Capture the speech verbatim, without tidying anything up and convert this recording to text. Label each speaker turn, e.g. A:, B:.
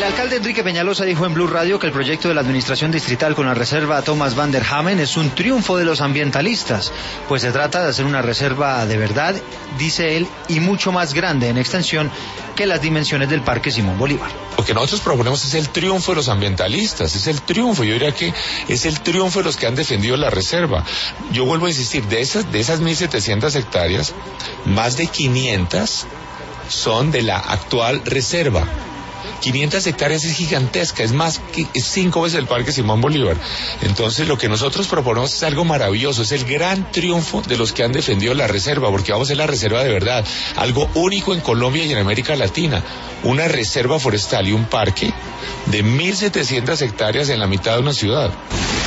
A: alcalde Enrique Peñalosa dijo en Blue Radio que el proyecto de la administración distrital con la reserva Thomas van der Hamen es un triunfo de los ambientalistas, pues se trata de hacer una reserva de verdad, dice él, y mucho más grande en extensión que las dimensiones del Parque Simón Bolívar.
B: Lo que nosotros proponemos es el triunfo de los ambientalistas, es el triunfo, yo diría que es el triunfo de los que han defendido la reserva. Yo vuelvo a insistir, de esas, de esas mil setecientas hectáreas, más de quinientas son de la actual reserva. quinientas hectáreas es gigantesca, es más que es cinco veces el Parque Simón Bolívar. Entonces lo que nosotros proponemos es algo maravilloso, es el gran triunfo de los que han defendido la reserva, porque vamos a ser la reserva de verdad, algo único en Colombia y en América Latina, una reserva forestal y un parque de mil setecientas hectáreas en la mitad de una ciudad.